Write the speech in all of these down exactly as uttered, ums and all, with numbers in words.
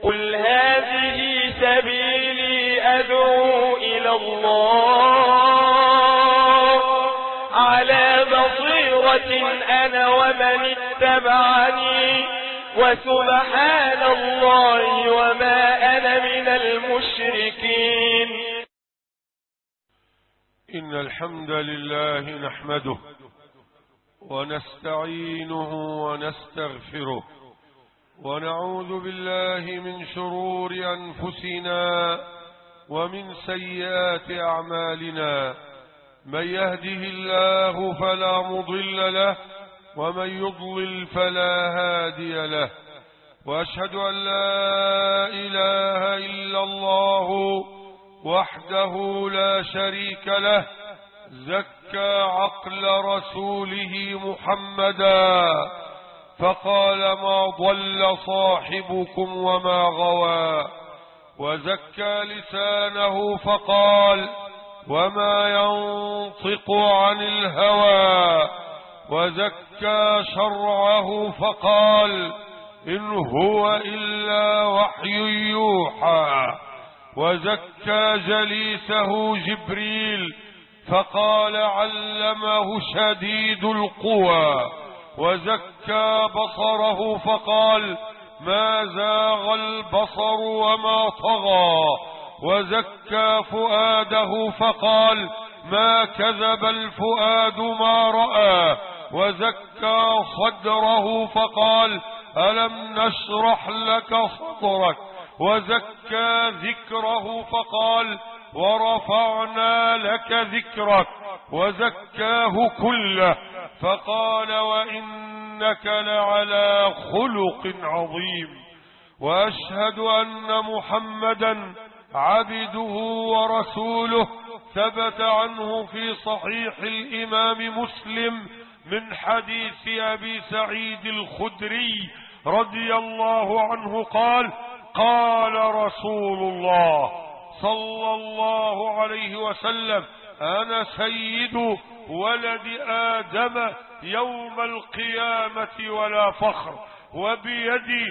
قل هذه سبيلي أدعو إلى الله على بصيرة أنا ومن اتبعني وسبحان الله وما أنا من المشركين. إن الحمد لله نحمده ونستعينه ونستغفره ونعوذ بالله من شرور أنفسنا ومن سيئات أعمالنا. من يهده الله فلا مضل له ومن يضلل فلا هادي له. وأشهد أن لا إله إلا الله وحده لا شريك له زكى عقل رسوله محمدا فقال ما ضل صاحبكم وما غوى. وزكى لسانه فقال وما ينطق عن الهوى. وزكى شرعه فقال إن هو إلا وحي يوحى. وزكى جليسه جبريل فقال علمه شديد القوى. وزكى بصره فقال ما زاغ البصر وما طغى. وزكى فؤاده فقال ما كذب الفؤاد ما رأى. وزكى صدره فقال ألم نشرح لك صدرك. وزكى ذكره فقال ورفعنا لك ذكرك. وزكاه كله فقال وإنك لعلى خلق عظيم. وأشهد أن محمدا عبده ورسوله ثبت عنه في صحيح الإمام مسلم من حديث أبي سعيد الخدري رضي الله عنه قال قال رسول الله صلى الله عليه وسلم أنا سيد ولد آدم يوم القيامة ولا فخر وبيدي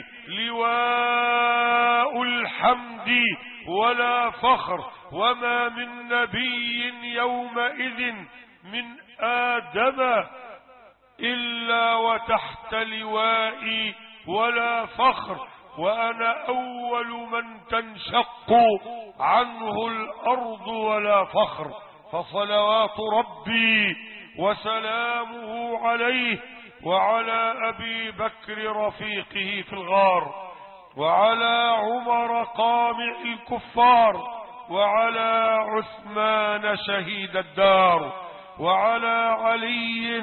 لواء الحمد ولا فخر وما من نبي يومئذ من آدم إلا وتحت لوائي ولا فخر وأنا أول من تنشق عنه الأرض ولا فخر. فصلوات ربي وسلامه عليه وعلى أبي بكر رفيقه في الغار وعلى عمر قامع الكفار وعلى عثمان شهيد الدار وعلى علي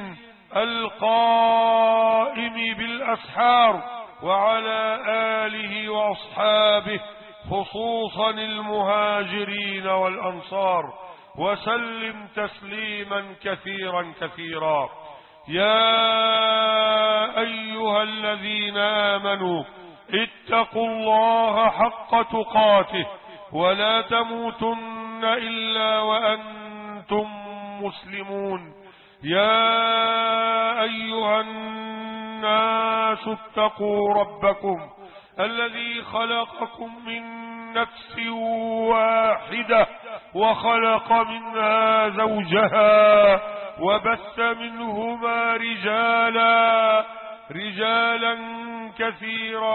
القائم بالأسحار وعلى آله وأصحابه خصوصا المهاجرين والأنصار وسلم تسليما كثيرا كثيرا. يا أيها الذين آمنوا اتقوا الله حق تقاته ولا تموتن إلا وأنتم مسلمون. يا أيها الناس اتقوا ربكم الذي خلقكم من نفس واحدة وخلق منها زوجها وبث منهما رجالا رجالا كثيرا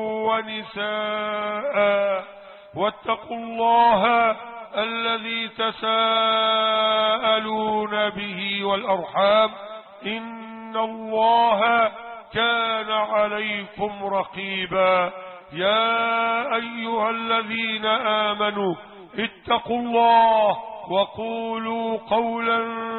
ونساء واتقوا الله الذي تساءلون به والأرحام إن الله كان عليكم رقيبا. يا أيها الذين آمنوا اتقوا الله وقولوا قولا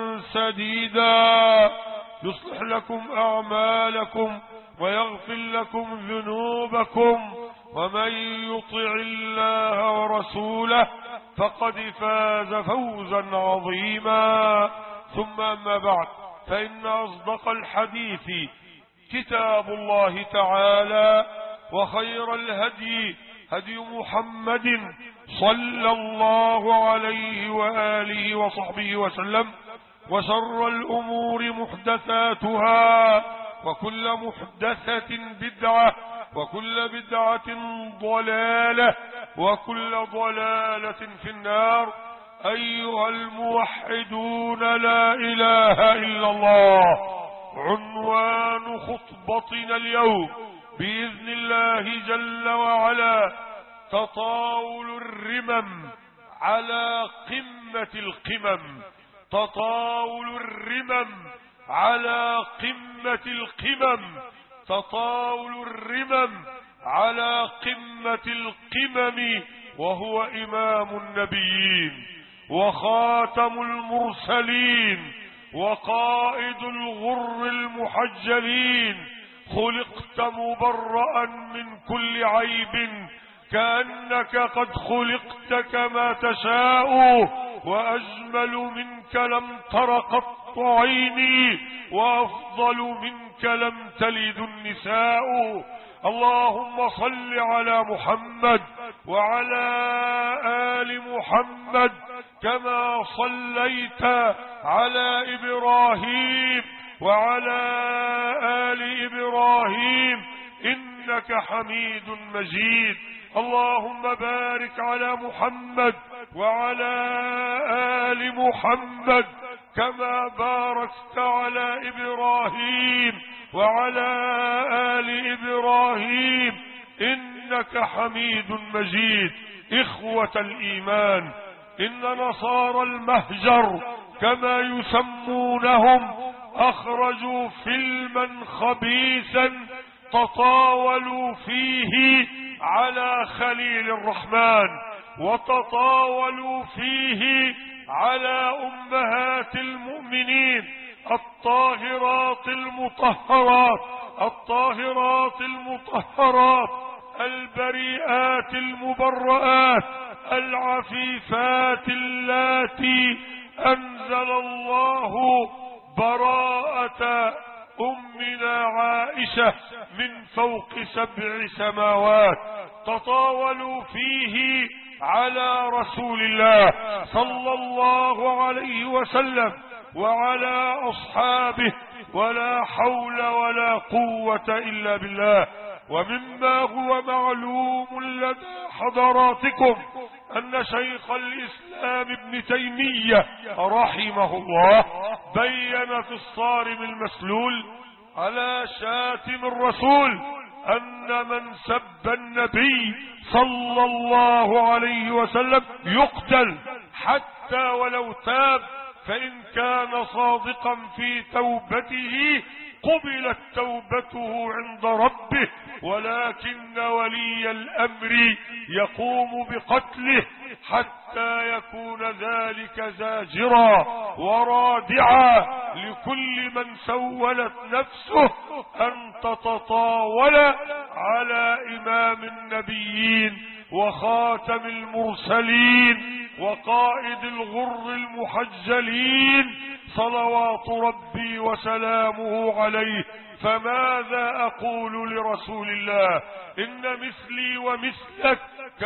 سديدا يصلح لكم أعمالكم ويغفر لكم ذنوبكم ومن يطع الله ورسوله فقد فاز فوزا عظيما. ثم أما بعد فإن أصدق الحديث كتاب الله تعالى وخير الهدي هدي محمد صلى الله عليه وآله وصحبه وسلم وشر الأمور محدثاتها وكل محدثة بدعة وكل بدعة ضلالة وكل ضلالة في النار. أيها الموحدون لا إله إلا الله، عنوان خطبتنا اليوم بإذن الله جل وعلا تطاول الرمم على قمة القمم. تطاول الرمم على قمة القمم. تطاول الرمم على قمة القمم، وهو إمام النبيين وخاتم المرسلين وقائد الغر المحجلين. خلقت مبرأ من كل عيب، كأنك قد خلقت كما تشاء، وأجمل منك لم تر قط عيني، وأفضل منك لم تلد النساء. اللهم صل على محمد وعلى آل محمد كما صليت على إبراهيم وعلى آل إبراهيم إنك حميد مجيد. اللهم بارك على محمد وعلى آل محمد كما باركت على إبراهيم وعلى آل إبراهيم إنك حميد مجيد. إخوة الإيمان، إن نصارى المهجر كما يسمونهم أخرجوا فيلما خبيثا تطاولوا فيه على خليل الرحمن، وتطاولوا فيه على أمهات المؤمنين الطاهرات المطهرات الطاهرات المطهرات البريئات المبرآت العفيفات اللاتي أنزل الله براءة أمنا عائشة من فوق سبع سماوات. تطاولوا فيه على رسول الله صلى الله عليه وسلم وعلى أصحابه، ولا حول ولا قوة إلا بالله. ومما هو معلوم لدى حضراتكم أن شيخ الإسلام ابن تيمية رحمه الله بين في الصارم المسلول على شاتم الرسول أن من سب النبي صلى الله عليه وسلم يقتل حتى ولو تاب، فإن كان صادقا في توبته قبلت توبته عند ربه، ولكن ولي الأمر يقوم بقتله حتى يكون ذلك زاجرا ورادعا لكل من سولت نفسه أن تتطاول على إمام النبيين وخاتم المرسلين وقائد الغر المحجلين صلوات ربي وسلامه عليه. فماذا أقول لرسول الله؟ إن مثلي ومثلك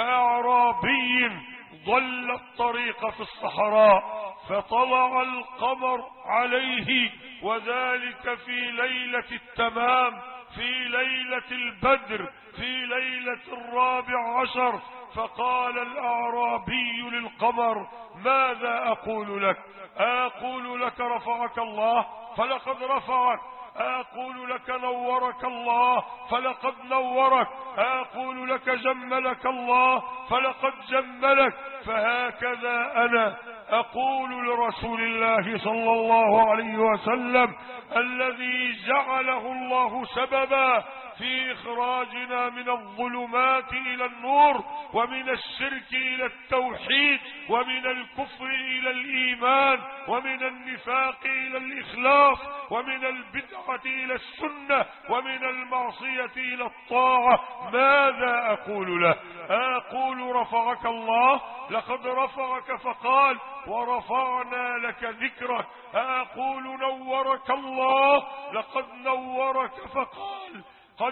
كأعرابي ضل الطريق في الصحراء فطلع القمر عليه، وذلك في ليلة التمام، في ليلة البدر، في ليلة الرابع عشر. فقال الأعرابي للقمر: ماذا أقول لك؟ أقول لك رفعك الله فلقد رفعك، أقول لك نورك الله فلقد نورك، أقول لك جملك الله فلقد جملك. فهكذا أنا أقول لرسول الله صلى الله عليه وسلم الذي جعله الله سببا في إخراجنا من الظلمات إلى النور، ومن الشرك إلى التوحيد، ومن الكفر إلى الإيمان، ومن النفاق إلى الإخلاص، ومن البدعة إلى السنة، ومن المعصية إلى الطاعة. ماذا أقول له؟ أقول رفعك الله، لقد رفعك فقال ورفعنا لك ذكرك. أقول نورك الله، لقد نورك فقال قد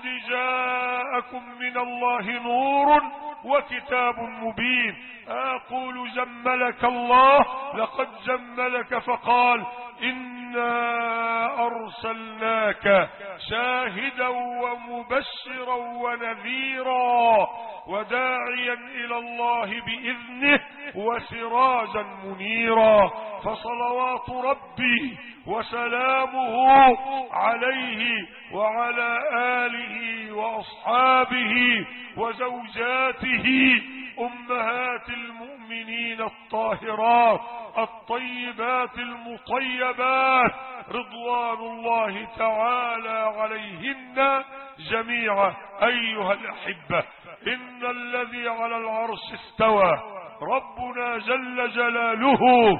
جاءكم من الله نور وكتاب مبين. أقول جملك الله، لقد جملك فقال إنا أرسلناك شاهدا ومبشرا ونذيرا وداعيا إلى الله بإذنه وسراجا منيرا. فصلوات ربي وسلامه عليه وعلى آله وأصحابه وزوجاته أمهات المؤمنين الطاهرات الطيبات المطيبات رضوان الله تعالى عليهن جميعا. أيها الأحبة، إن الذي على العرش استوى ربنا جل جلاله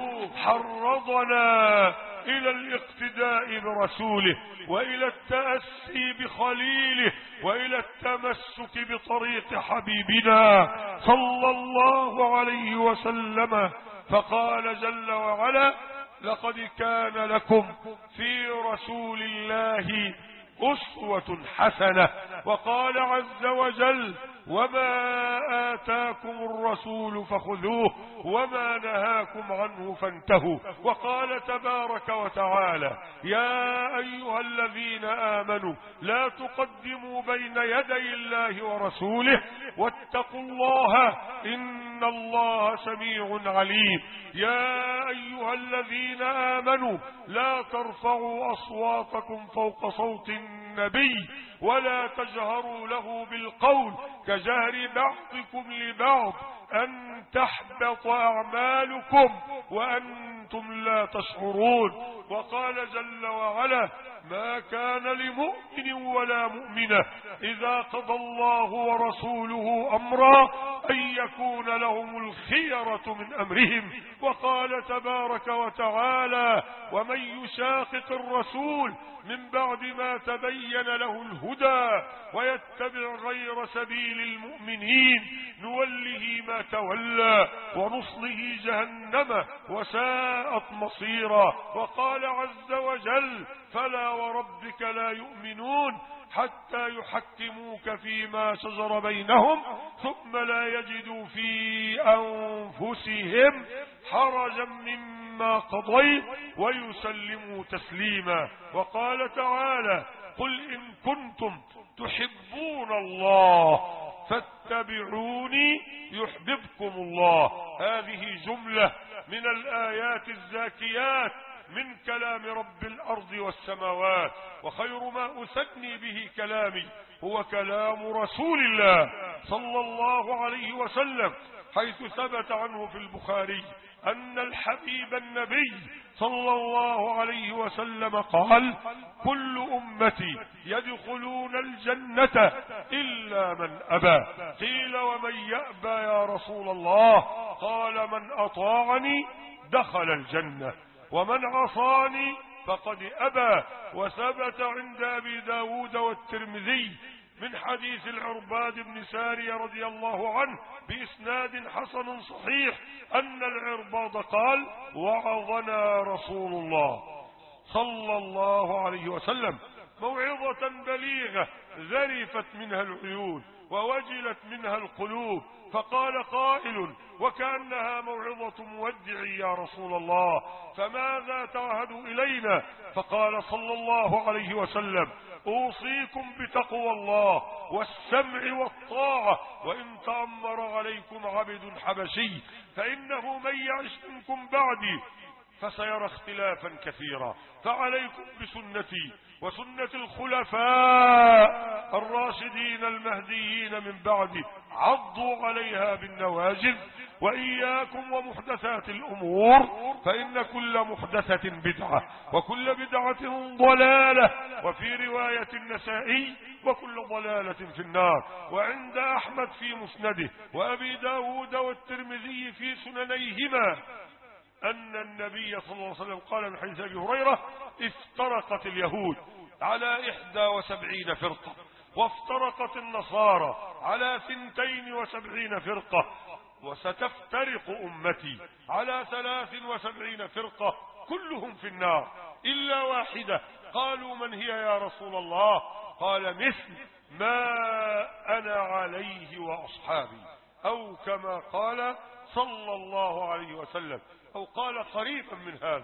حرضنا إلى الاقتداء برسوله وإلى التأسي بخليله وإلى التمسك بطريق حبيبنا صلى الله عليه وسلم. فقال جل وعلا: لقد كان لكم في رسول الله أسوة حسنة. وقال عز وجل: وما آتاكم الرسول فخذوه وما نهاكم عنه فانتهوا. وقال تبارك وتعالى: يا أيها الذين آمنوا لا تقدموا بين يدي الله ورسوله واتقوا الله إن الله سميع عليم. يا أيها الذين آمنوا لا ترفعوا أصواتكم فوق صوت النبي ولا تجهروا له بالقول كجهر بعضكم لبعض أن تحبط أعمالكم وأنتم لا تشعرون. وقال جل وعلا: ما كان لمؤمن ولا مؤمنة إذا قضى الله ورسوله أمرا أن يكون لهم الخيرة من أمرهم. وقال تبارك وتعالى: ومن يشاقق الرسول من بعد ما تبين له الهدى ويتبع غير سبيل المؤمنين نوله ما تولى ونصله جهنم وساءت مصيرا. وقال عز وجل: فلا وربك لا يؤمنون حتى يحكموك فيما شجر بينهم ثم لا يجدوا في أنفسهم حرجا مما قضيت ويسلموا تسليما. وقال تعالى: قل إن كنتم تحبون الله فاتبعوني يحببكم الله. هذه جملة من الآيات الزاكيات من كلام رب الأرض والسماوات. وخير ما أثني به كلامي هو كلام رسول الله صلى الله عليه وسلم، حيث ثبت عنه في البخاري أن الحبيب النبي صلى الله عليه وسلم قال: كل أمتي يدخلون الجنة إلا من أبى. قيل: ومن يأبى يا رسول الله؟ قال: من أطاعني دخل الجنة ومن عصاني فقد أبى. وثبت عند أبي داود والترمذي من حديث العرباد بن سارية رضي الله عنه بإسناد حسن صحيح أن العرباد قال: وعظنا رسول الله صلى الله عليه وسلم موعظة بليغة ذرفت منها العيون ووجلت منها القلوب. فقال قائل: وكأنها موعظة مودع يا رسول الله، فماذا تعهد إلينا؟ فقال صلى الله عليه وسلم: أوصيكم بتقوى الله والسمع والطاعة وإن تأمر عليكم عبد حبشي فإنه من يعش منكم بعدي فسيرى اختلافا كثيرا، فعليكم بسنتي وسنة الخلفاء الراشدين المهديين من بعدي عضوا عليها بالنواجذ، وإياكم ومحدثات الأمور فإن كل محدثة بدعة وكل بدعة ضلالة. وفي رواية النسائي: وكل ضلالة في النار. وعند أحمد في مسنده وأبي داود والترمذي في سننيهما أن النبي صلى الله عليه وسلم قال من حديث أبي هريرة: افترقت اليهود على إحدى وسبعين فرقة وافترقت النصارى على ثنتين وسبعين فرقة وستفترق أمتي على ثلاث وسبعين فرقة كلهم في النار إلا واحدة. قالوا: من هي يا رسول الله؟ قال: مثل ما أنا عليه وأصحابي، أو كما قال صلى الله عليه وسلم، أو قال قريبا من هذا،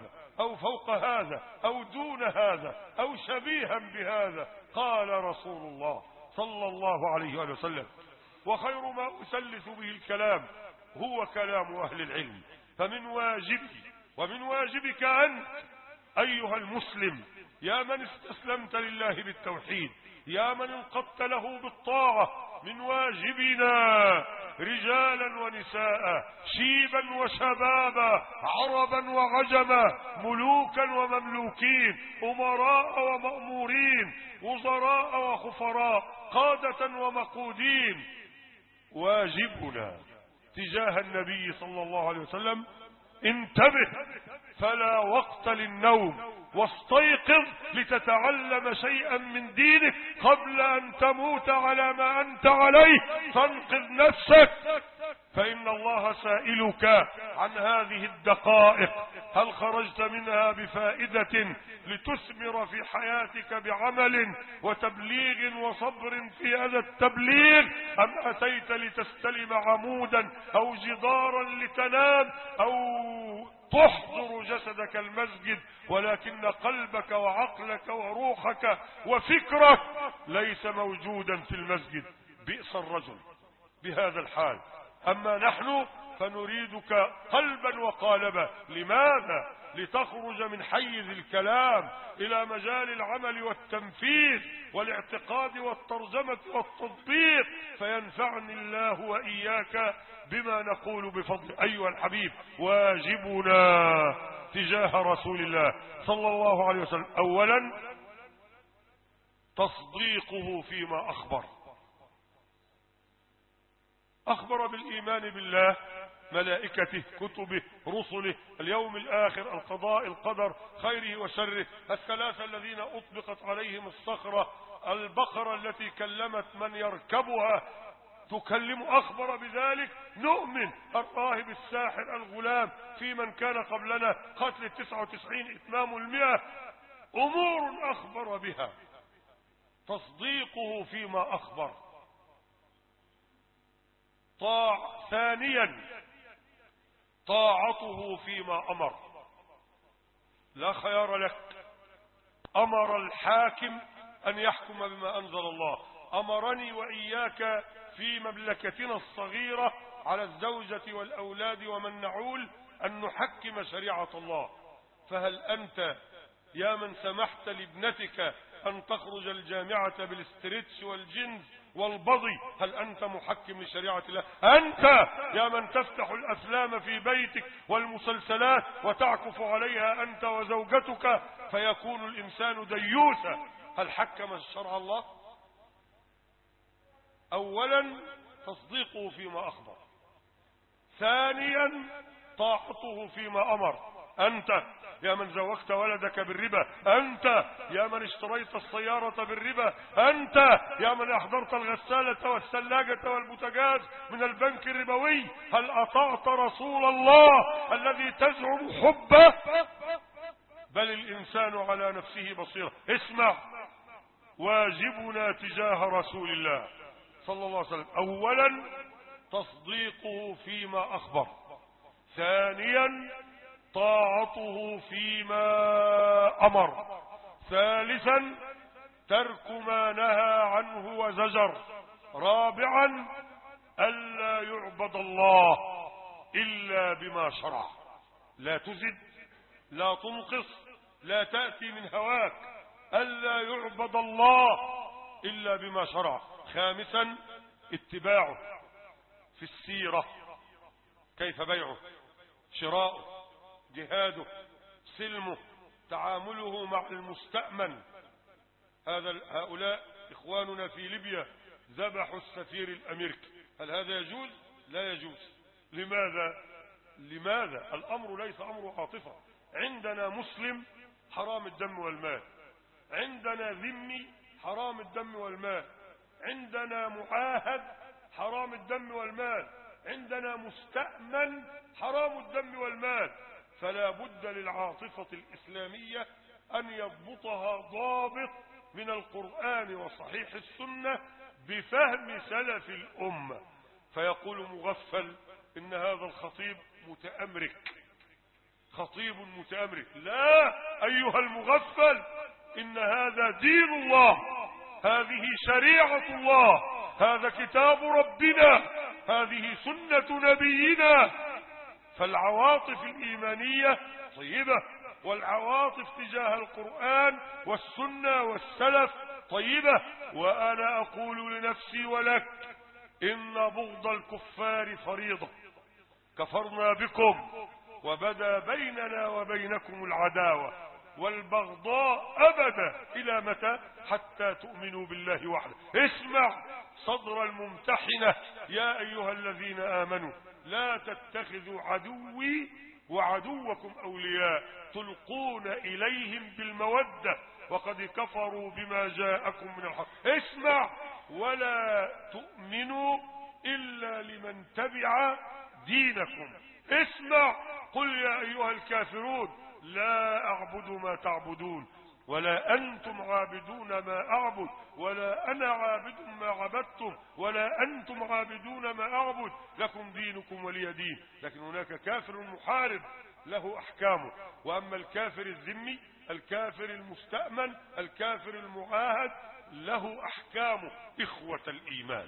أو فوق هذا أو دون هذا أو شبيها بهذا. قال رسول الله صلى الله عليه وآله وسلم: وخير ما أسلس به الكلام هو كلام أهل العلم. فمن واجبي ومن واجبك أنت أيها المسلم، يا من استسلمت لله بالتوحيد، يا من انقضت له بالطاعة، من واجبنا رجالا ونساء، شيبا وشبابا، عربا وعجما، ملوكا ومملوكين، أمراء ومأمورين، وزراء وخفراء، قادة ومقودين، واجبنا تجاه النبي صلى الله عليه وسلم: انتبه فلا وقت للنوم، واستيقظ لتتعلم شيئا من دينك قبل أن تموت على ما أنت عليه، فانقذ نفسك، فإن الله سائلك عن هذه الدقائق: هل خرجت منها بفائدة لتثمر في حياتك بعمل وتبليغ وصبر في هذا التبليغ، أم أتيت لتستلم عمودا أو جدارا لتنام أو تحضر جسدك المسجد، ولكن قلبك وعقلك وروحك وفكرك ليس موجودا في المسجد؟ بئس الرجل بهذا الحال. أما نحن فنريدك قلبا وقالبا. لماذا؟ لتخرج من حيز الكلام إلى مجال العمل والتنفيذ والاعتقاد والترجمة والتطبيق، فينفعني الله وإياك بما نقول بفضل. أيها الحبيب، واجبنا تجاه رسول الله صلى الله عليه وسلم أولا تصديقه فيما أخبر. أخبر بالإيمان بالله، ملائكته، كتبه، رسله، اليوم الآخر، القضاء، القدر، خيره وشره، الثلاثة الذين أطبقت عليهم الصخرة، البقرة التي كلمت من يركبها تكلم، أخبر بذلك. نؤمن الراهب الساحر الغلام في من كان قبلنا، قتل التسعة وتسعين، إتمام المئة، أمور أخبر بها. تصديقه فيما أخبر. طاع ثانيا طاعته فيما أمر. لا خيار لك. أمر الحاكم أن يحكم بما أنزل الله. أمرني وإياك في مملكتنا الصغيرة على الزوجة والأولاد ومن نعول أن نحكم شريعة الله. فهل أنت يا من سمحت لابنتك أن تخرج الجامعة بالاستريتش والجنز والبضي، هل أنت محكم لشريعة الله؟ أنت يا من تفتح الأفلام في بيتك والمسلسلات وتعكف عليها أنت وزوجتك فيكون الإنسان ديوثا، هل حكم شرع الله؟ أولا تصديقه فيما أخبر. ثانيا طاعته فيما أمر. أنت يا من زوجت ولدك بالربا، أنت يا من اشتريت السيارة بالربا، أنت يا من أحضرت الغسالة والثلاجة والبوتاجاز من البنك الربوي، هل أطعت رسول الله الذي تزعم حبه؟ بل الإنسان على نفسه بصيرة. اسمع، واجبنا تجاه رسول الله صلى الله عليه وسلم أولا تصديقه فيما أخبر. ثانيا طاعته فيما أمر. ثالثا ترك ما نهى عنه وزجر. رابعا ألا يعبد الله إلا بما شرع. لا تزد، لا تنقص، لا تأتي من هواك. ألا يعبد الله إلا بما شرع. خامسا اتباعه في السيرة، كيف بيعه، شراؤه، جهاده، سلمه، تعامله مع المستأمن. هذا هؤلاء إخواننا في ليبيا ذبحوا السفير الأمريكي، هل هذا يجوز؟ لا يجوز. لماذا؟ لماذا؟ الأمر ليس أمر عاطفة. عندنا مسلم حرام الدم والمال، عندنا ذمي حرام الدم والمال، عندنا معاهد حرام الدم والمال، عندنا مستأمن حرام الدم والمال. فلا بد للعاطفة الإسلامية أن يضبطها ضابط من القرآن وصحيح السنة بفهم سلف خطيب متأمرك. لا أيها المغفل، إن هذا دين الله، هذه شريعة الله، هذا كتاب ربنا، هذه سنة نبينا. فالعواطف الإيمانية طيبة، والعواطف تجاه القرآن والسنة والسلف طيبة. وأنا أقول لنفسي ولك إن بغض الكفار فريضة، كفرنا بكم وبدا بيننا وبينكم العداوة والبغضاء أبدا. إلى متى؟ حتى تؤمنوا بالله وحده. اسمع صدر الممتحنة: يا أيها الذين آمنوا لا تتخذوا عدوي وعدوكم أولياء تلقون إليهم بالمودة وقد كفروا بما جاءكم من الحق. اسمع: ولا تؤمنوا إلا لمن تبع دينكم. اسمع: قل يا أيها الكافرون لا أعبد ما تعبدون ولا أنتم عابدون ما أعبد ولا أنا عابد ما عبدتم ولا أنتم عابدون ما أعبد لكم دينكم ولي دين. لكن هناك كافر محارب له أحكامه. وأما الكافر الذمي، الكافر المستأمن، الكافر المعاهد، له أحكامه. إخوة الإيمان،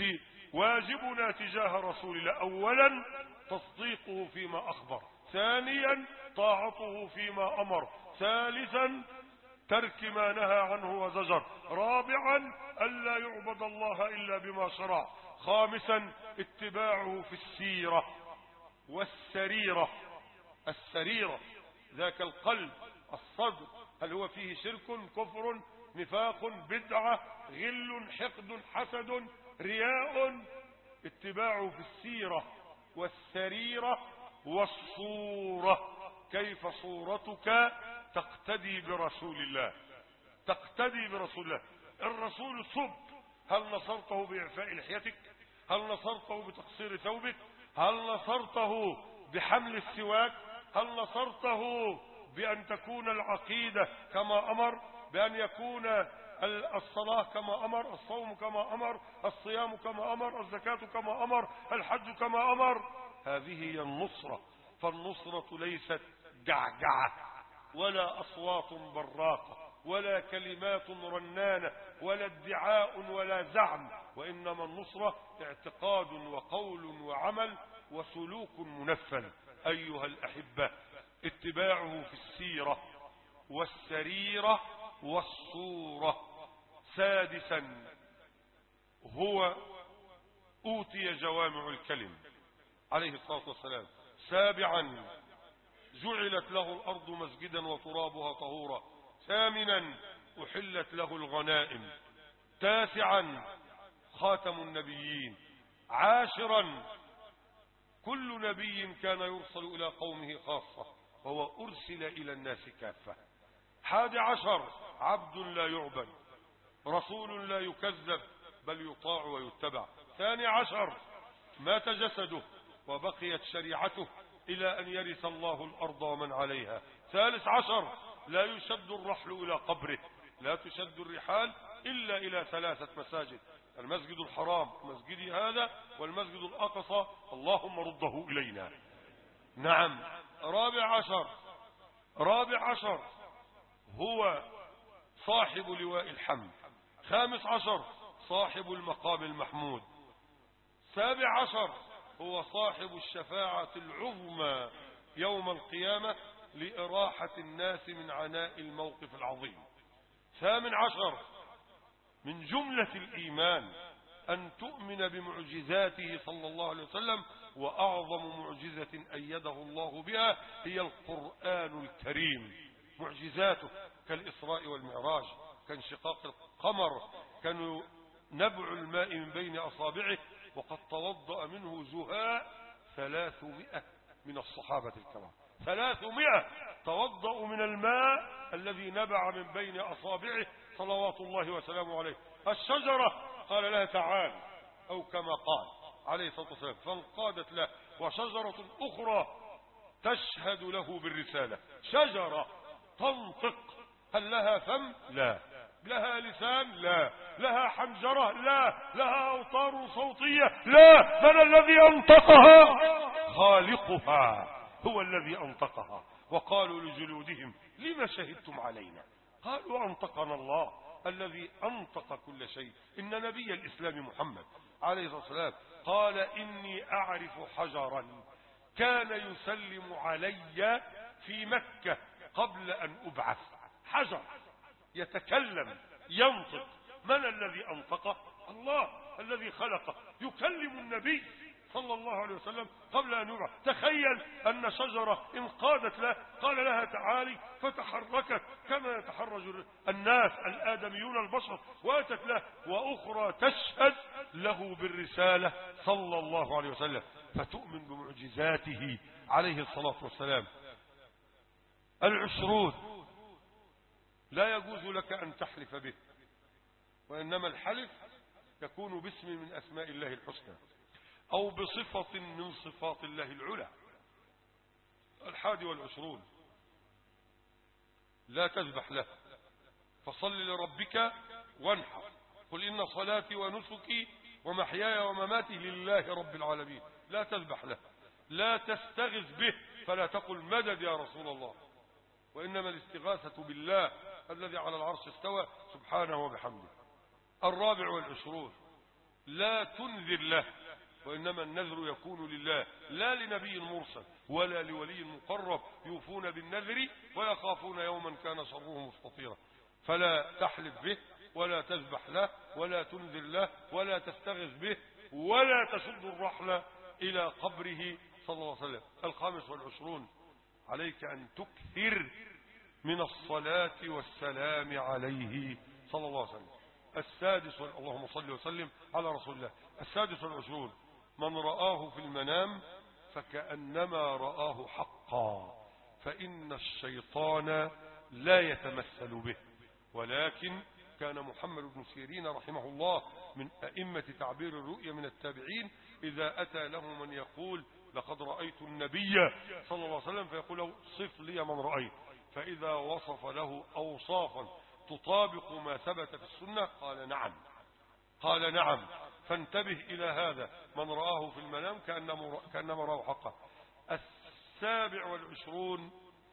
واجبنا تجاه رسول الله: أولا تصديقه فيما أخبر، ثانيا طاعته فيما أمر، ثالثا ترك ما نهى عنه وزجر، رابعا ألا يعبد الله إلا بما شرع، خامسا اتباعه في السيرة والسريرة. السريرة ذاك القلب، الصدر، هل هو فيه شرك، كفر، نفاق، بدعة، غل، حقد، حسد، رياء. اتباعه في السيرة والسريرة والصورة. كيف صورتك؟ تقتدي برسول الله، تقتدي برسول الله. الرسول صب، هل نصرته بإعفاء لحيتك؟ هل نصرته بتقصير ثوبك؟ هل نصرته بحمل السواك؟ هل نصرته بأن تكون العقيدة كما أمر، بأن يكون الصلاة كما أمر، الصوم كما أمر، الصيام كما أمر، الزكاة كما أمر، الحج كما أمر؟ هذه هي النصرة. فالنصرة ليست جعجعة ولا أصوات براقة ولا كلمات رنانة ولا ادعاء ولا زعم، وإنما النصرة اعتقاد وقول وعمل وسلوك منفذ. أيها الأحبة، اتباعه في السيرة والسريرة والصورة. سادسا هو أوتي جوامع الكلم عليه الصلاة والسلام. سابعا جعلت له الأرض مسجدا وترابها طهورا. ثامنا أحلت له الغنائم. تاسعا خاتم النبيين. عاشرا كل نبي كان يرسل إلى قومه خاصة وهو أرسل إلى الناس كافة. حادي عشر عبد لا يعبد، رسول لا يكذب بل يطاع ويتبع. ثاني عشر مات جسده وبقيت شريعته إلى أن يرث الله الأرض ومن عليها. ثالث عشر لا يشد الرحل إلى قبره، لا تشد الرحال إلا إلى ثلاثة مساجد: المسجد الحرام مسجدي هذا، والمسجد الأقصى اللهم رده إلينا. نعم. رابع عشر رابع عشر هو صاحب لواء الحمد. خامس عشر صاحب المقام المحمود. سابع عشر هو صاحب الشفاعة العظمى يوم القيامة لإراحة الناس من عناء الموقف العظيم. ثامن عشر من جملة الإيمان أن تؤمن بمعجزاته صلى الله عليه وسلم، وأعظم معجزة أيده الله بها هي القرآن الكريم. معجزاته كالإسراء والمعراج، كانشقاق القمر، كان نبع الماء من بين أصابعه، وقد توضأ منه زهاء ثلاثمائة من الصحابة الكرام. ثلاثمائة توضأوا من الماء الذي نبع من بين أصابعه صلوات الله وسلامه عليه. الشجرة قال لها تعال، أو كما قال عليه الصلاة والسلام، فانقادت له. وشجرة أخرى تشهد له بالرسالة، شجرة تنطق. هل لها فم؟ لا. لها لسان؟ لا. لها حنجرة؟ لا. لها أوتار صوتية؟ لا. من الذي أنطقها؟ خالقها. هو الذي أنطقها. وقالوا لجلودهم لما شهدتم علينا؟ قالوا أنطقنا الله الذي أنطق كل شيء. إن نبي الإسلام محمد عليه الصلاة والسلام قال إني أعرف حجرا كان يسلم علي في مكة قبل أن أبعث. حجر يتكلم ينطق، من الذي أنطقه؟ الله الذي خلقه، يكلم النبي صلى الله عليه وسلم قبل أن يبعث. تخيل أن شجرة انقادت له قال لها تعالي فتحركت كما يتحرج الناس الآدميون البشر وأتت له، وأخرى تشهد له بالرسالة صلى الله عليه وسلم، فتؤمن بمعجزاته عليه الصلاة والسلام. العشرون لا يجوز لك أن تحلف به، وإنما الحلف يكون باسم من أسماء الله الحسنى أو بصفة من صفات الله العلى. الحادي والعشرون لا تذبح له، فصل لربك وانحر، قل إن صلاتي ونسكي ومحياي ومماتي لله رب العالمين. لا تذبح له، لا تستغث به، فلا تقل مدد يا رسول الله، وإنما الاستغاثة بالله الذي على العرش استوى سبحانه وبحمده. الرابع والعشرون لا تنذر له، وإنما النذر يكون لله لا لنبي مرسل ولا لولي مقرب، يوفون بالنذر ويخافون يوما كان شره مستطيرا. فلا تحلف به ولا تذبح له ولا تنذر له ولا تستغث به ولا تشد الرحل إلى قبره صلى الله عليه وسلم. الخامس والعشرون عليك أن تكثر من الصلاة والسلام عليه صلى الله عليه وسلم. السادس، اللهم صل وسلم على رسول الله. السادس والعشرون من رآه في المنام فكأنما رآه حقا، فإن الشيطان لا يتمثل به. ولكن كان محمد بن سيرين رحمه الله من أئمة تعبير الرؤيا من التابعين، إذا أتى له من يقول لقد رأيت النبي صلى الله عليه وسلم فيقول له صف لي من رأيت، فإذا وصف له أوصافا تطابق ما ثبت في السنة قال نعم قال نعم. فانتبه إلى هذا، من رآه في المنام كأنما رآه حقا. السابع والعشرون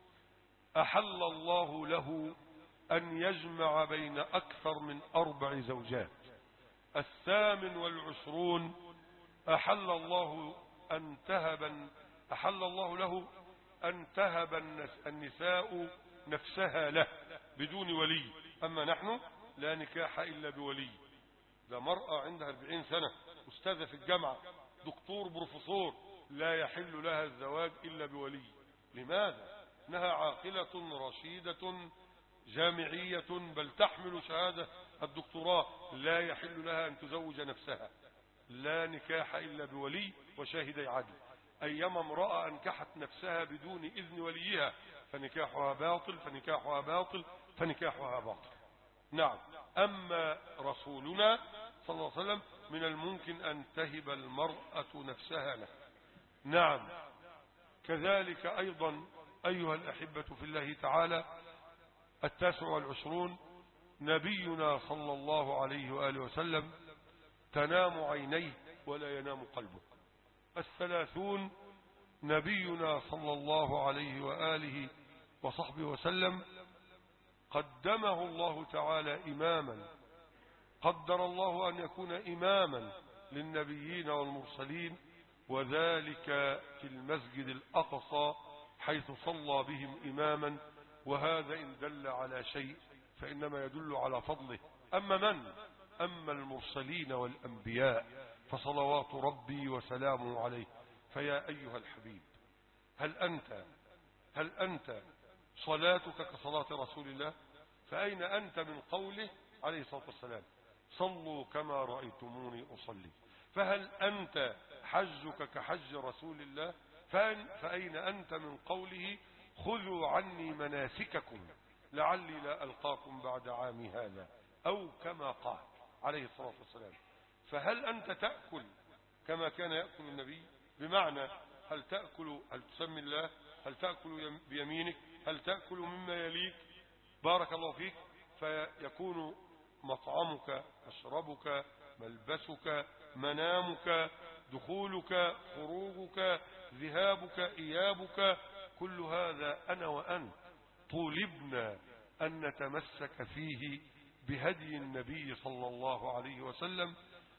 أحل الله له أن يجمع بين أكثر من أربع زوجات. الثامن والعشرون أحل الله أن تهب أحل الله له أن تهب النساء نفسها له بدون ولي، أما نحن لا نكاح إلا بولي. ده مرأة عندها أربعين سنة أستاذة في الجامعة دكتور بروفيسور لا يحل لها الزواج إلا بولي. لماذا؟ إنها عاقلة رشيدة جامعية بل تحمل شهادة الدكتوراه، لا يحل لها أن تزوج نفسها. لا نكاح إلا بولي وشاهدي عدل. أيما امرأة أنكحت نفسها بدون إذن وليها فنكاحها باطل فنكاحها باطل فنكاحها باطل. نعم. أما رسولنا صلى الله عليه وسلم من الممكن أن تهب المرأة نفسها له. نعم. كذلك أيضا أيها الأحبة في الله تعالى التاسع والعشرون نبينا صلى الله عليه وآله وسلم تنام عينيه ولا ينام قلبه. الثلاثون نبينا صلى الله عليه وآله وصحبه وسلم قدمه الله تعالى إماما، قدر الله أن يكون إماما للنبيين والمرسلين، وذلك في المسجد الأقصى حيث صلى بهم إماما. وهذا إن دل على شيء فإنما يدل على فضله. أما من؟ أما المرسلين والأنبياء فصلوات ربي وسلامه عليه. فيا أيها الحبيب، هل أنت هل أنت صلاتك كصلاة رسول الله؟ فأين أنت من قوله عليه الصلاة والسلام صلوا كما رأيتموني أصلي؟ فهل أنت حجك كحج رسول الله؟ فأين أنت من قوله خذوا عني مناسككم لعلي لا ألقاكم بعد عامي هذا، أو كما قال عليه الصلاة والسلام؟ فهل أنت تأكل كما كان يأكل النبي؟ بمعنى هل تأكل هل تسمي الله؟ هل تأكل بيمينك؟ هل تأكل مما يليك؟ بارك الله فيك. فيكون مطعمك مشربك ملبسك منامك دخولك خروجك ذهابك إيابك، كل هذا أنا وأنت طولبنا أن نتمسك فيه بهدي النبي صلى الله عليه وسلم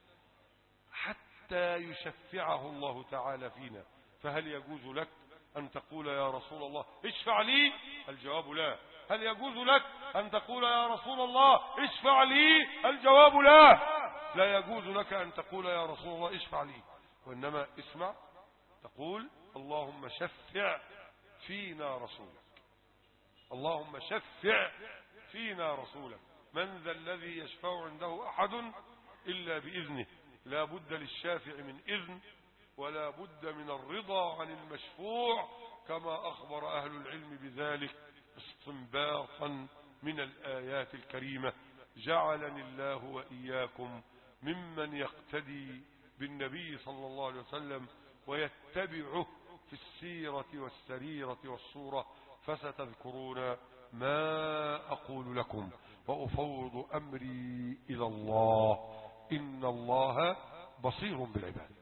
حتى يشفعه الله تعالى فينا. فهل يجوز لك أن تقول يا رسول الله اشفع لي؟ الجواب لا. هل يجوز لك أن تقول يا رسول الله اشفع لي؟ الجواب لا. لا يجوز لك أن تقول يا رسول الله اشفع لي، وإنما اسمع تقول اللهم شفع فينا رسولك، اللهم شفع فينا رسولك. من ذا الذي يشفع عنده أحد إلا بإذنه، لا بد للشافع من إذن، ولا بد من الرضا عن المشفوع، كما أخبر أهل العلم بذلك استنباطا من الآيات الكريمة. جعلني الله وإياكم ممن يقتدي بالنبي صلى الله عليه وسلم ويتبعه في السيرة والسريرة والصورة. فستذكرون ما أقول لكم وأفوض أمري إلى الله، إن الله بصير بالعباد.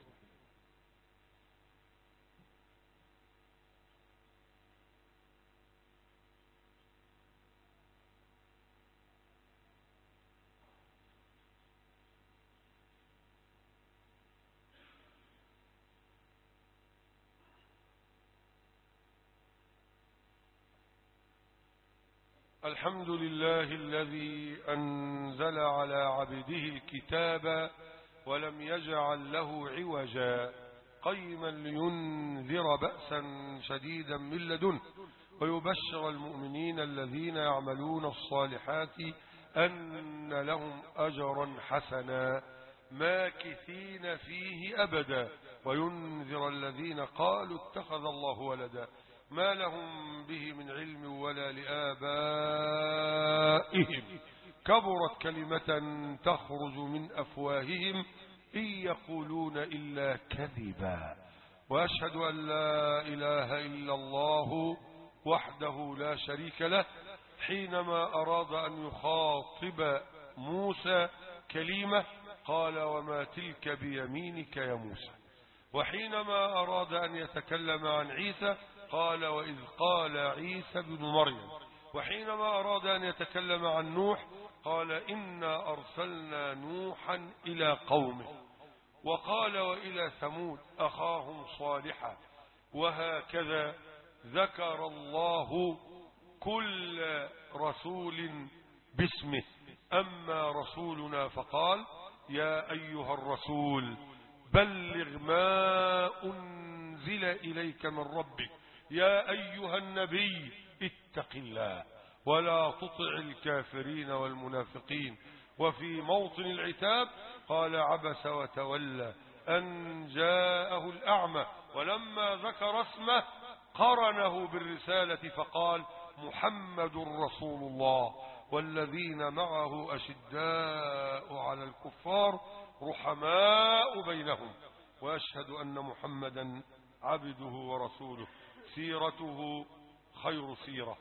الحمد لله الذي أنزل على عبده الكتاب ولم يجعل له عوجا قيما لينذر بأسا شديدا من لدنه ويبشر المؤمنين الذين يعملون الصالحات أن لهم أجرا حسنا ماكثين فيه أبدا وينذر الذين قالوا اتخذ الله ولدا ما لهم به من علم ولا لآبائهم كبرت كلمة تخرج من أفواههم إن يقولون إلا كذبا وأشهد أن لا إله إلا الله وحده لا شريك له حينما أراد أن يخاطب موسى كلمة قال وما تلك بيمينك يا موسى، وحينما أراد أن يتكلم عن عيسى قال وإذ قال عيسى بن مريم، وحينما أراد أن يتكلم عن نوح قال إنا أرسلنا نوحا إلى قومه، وقال وإلى ثمود أخاهم صالحا، وهكذا ذكر الله كل رسول باسمه. أما رسولنا فقال يا أيها الرسول بلغ ما أنزل إليك من ربك يا أيها النبي اتق الله ولا تطع الكافرين والمنافقين. وفي موطن العتاب قال عبس وتولى أن جاءه الأعمى، ولما ذكر اسمه قرنه بالرسالة فقال محمد رسول الله والذين معه أشداء على الكفار رحماء بينهم، وأشهد أن محمدا عبده ورسوله سيرته خير سيرة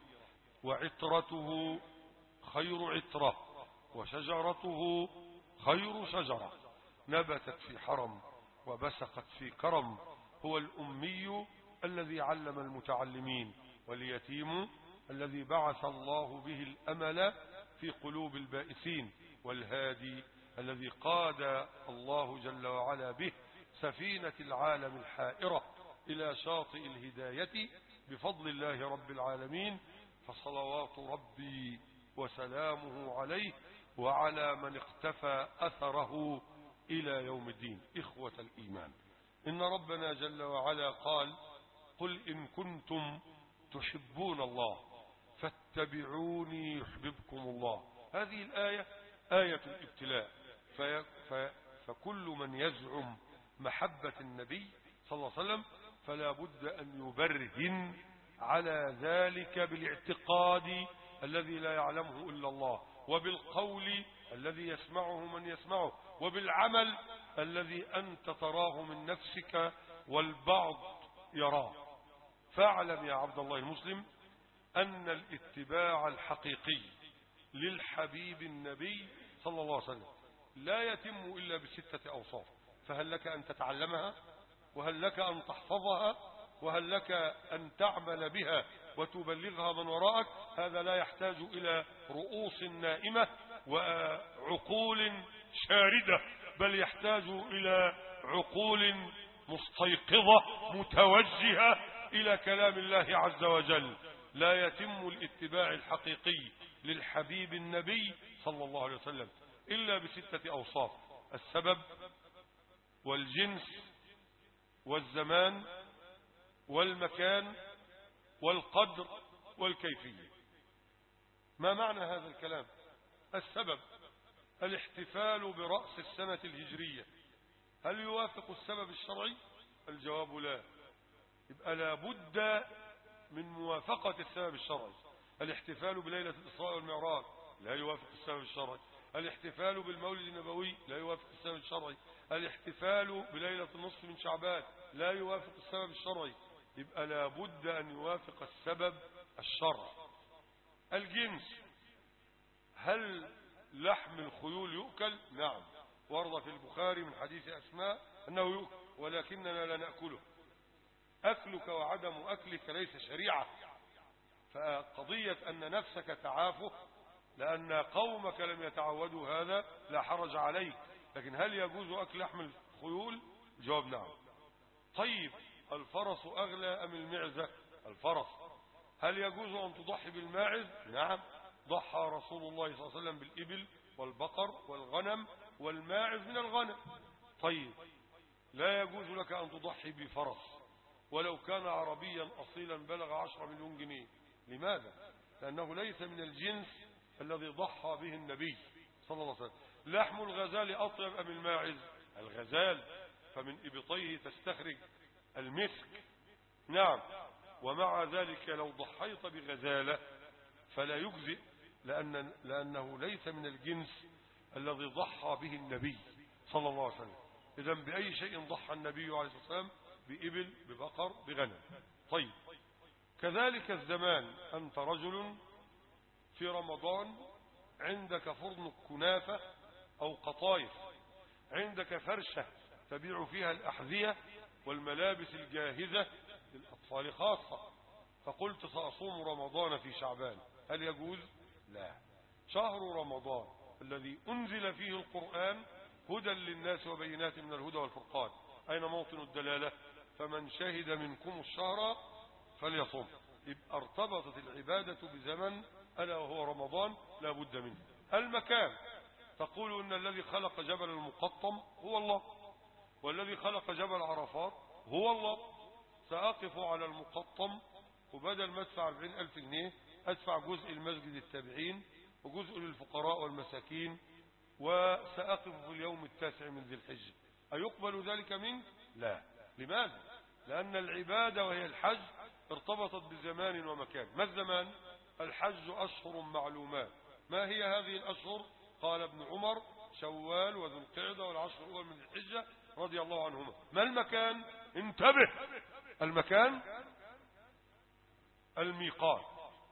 وعطرته خير عطرة وشجرته خير شجرة نبتت في حرم وبسقت في كرم. هو الأمي الذي علم المتعلمين واليتيم الذي بعث الله به الأمل في قلوب البائسين، والهادي الذي قاد الله جل وعلا به سفينة العالم الحائرة إلى شاطئ الهداية بفضل الله رب العالمين. فصلوات ربي وسلامه عليه وعلى من اقتفى أثره إلى يوم الدين. إخوة الإيمان، إن ربنا جل وعلا قال قل إن كنتم تحبون الله فاتبعوني يحببكم الله. هذه الآية آية الابتلاء، في في فكل من يزعم محبة النبي صلى الله عليه وسلم فلا بد أن يبرهن على ذلك بالاعتقاد الذي لا يعلمه إلا الله، وبالقول الذي يسمعه من يسمعه، وبالعمل الذي أنت تراه من نفسك والبعض يراه. فاعلم يا عبد الله المسلم أن الاتباع الحقيقي للحبيب النبي صلى الله عليه وسلم لا يتم إلا بستة أوصاف. فهل لك أن تتعلمها؟ وهل لك أن تحفظها؟ وهل لك أن تعمل بها وتبلغها من وراءك؟ هذا لا يحتاج إلى رؤوس نائمة وعقول شاردة، بل يحتاج إلى عقول مستيقظة متوجهة إلى كلام الله عز وجل. لا يتم الاتباع الحقيقي للحبيب النبي صلى الله عليه وسلم إلا بستة أوصاف: السبب والجنس والزمان والمكان والقدر والكيفية. ما معنى هذا الكلام؟ السبب الاحتفال برأس السنة الهجرية، هل يوافق السبب الشرعي؟ الجواب لا. يبقى لا بد من موافقة السبب الشرعي. الاحتفال بليلة الإسراء والمعراج لا يوافق السبب الشرعي. الاحتفال بالمولد النبوي لا يوافق السبب الشرعي. الاحتفال بليلة النصف من شعبان لا يوافق السبب الشرعي. يبقى لا بد أن يوافق السبب الشرعي. الجنس، هل لحم الخيول يؤكل؟ نعم، ورد في البخاري من حديث أسماء أنه يؤكل ولكننا لا نأكله. أكلك وعدم أكلك ليس شريعة. فقضية أن نفسك تعافه لأن قومك لم يتعودوا هذا لا حرج عليك، لكن هل يجوز أكل لحم الخيول؟ جواب نعم. طيب الفرس أغلى أم المعزة؟ الفرس. هل يجوز أن تضحي بالماعز؟ نعم، ضحى رسول الله صلى الله عليه وسلم بالإبل والبقر والغنم والماعز من الغنم. طيب لا يجوز لك أن تضحي بفرس ولو كان عربيا أصيلا بلغ عشرة مليون جنيه. لماذا؟ لأنه ليس من الجنس الذي ضحى به النبي صلى الله عليه وسلم. لحم الغزال أطيب أم الماعز؟ الغزال، فمن إبطيه تستخرج المسك. نعم، ومع ذلك لو ضحيت بغزالة فلا يجزئ، لأن لأنه ليس من الجنس الذي ضحى به النبي صلى الله عليه وسلم. إذن بأي شيء ضحى النبي عليه الصلاة والسلام؟ بإبل، ببقر، بغنم. طيب كذلك الزمان، أنت رجل في رمضان عندك فرن كنافة أو قطايف، عندك فرشة تبيع فيها الأحذية والملابس الجاهزة للأطفال خاصة، فقلت سأصوم رمضان في شعبان، هل يجوز؟ لا. شهر رمضان الذي أنزل فيه القرآن هدى للناس وبينات من الهدى والفرقان، أين موطن الدلالة؟ فمن شهد منكم الشهر فليصوم. يبقى ارتبطت العبادة بزمن ألا وهو رمضان لا بد منه. المكان، تقول إن الذي خلق جبل المقطم هو الله، والذي خلق جبل عرفات هو الله. سأقف على المقطم وبدل ما ادفع أربعين ألف جنيه أدفع جزء المسجد التابعين وجزء للفقراء والمساكين، وسأقف في اليوم التاسع من ذي الحجة. أيقبل ذلك منك؟ لا. لماذا؟ لأن العبادة وهي الحج ارتبطت بزمان ومكان. ما الزمان؟ الحج أشهر معلومات. ما هي هذه الأشهر؟ قال ابن عمر: شوال وذو القعدة والعشر الأول من الحجة رضي الله عنهما. ما المكان؟ انتبه، المكان الميقات،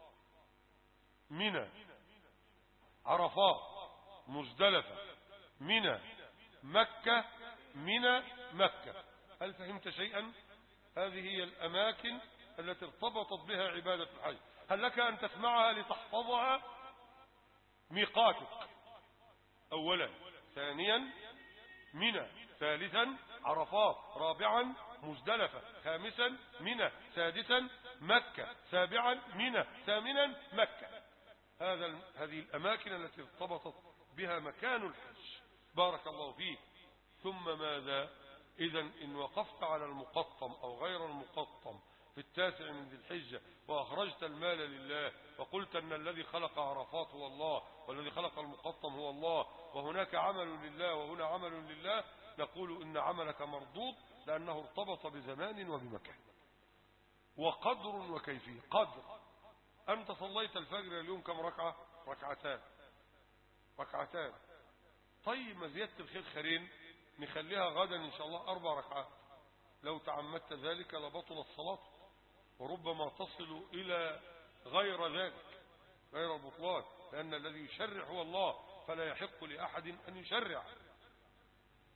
منى، عرفات، مزدلفة، منى، مكة، منى، مكة. هل فهمت شيئا؟ هذه هي الأماكن التي ارتبطت بها عبادة الحج. هل لك أن تسمعها لتحفظها؟ ميقاتك أولا، ثانيا منى، ثالثا عرفات، رابعا مزدلفة، خامسا منى، سادسا مكة، سابعا منى، ثامنا مكة. هذا هذه الأماكن التي ارتبطت بها مكان الحج. بارك الله فيك. ثم ماذا؟ إذا إن وقفت على المقطم أو غير المقطم في التاسع من ذي الحجة وأخرجت المال لله وقلت أن الذي خلق عرفات هو الله والذي خلق المقطم هو الله وهناك عمل لله وهنا عمل لله، نقول إن عملك مردود لأنه ارتبط بزمان وبمكان وقدر وكيفية. قدر، أنت صليت الفجر اليوم كم ركعة؟ ركعتان ركعتان طيب ما زيادة الخير خيرين، نخليها غدا إن شاء الله أربع ركعات. لو تعمدت ذلك لبطل الصلاة، وربما تصل إلى غير ذلك، غير البطلان، لأن الذي يشرع هو الله، فلا يحق لأحد أن يشرع.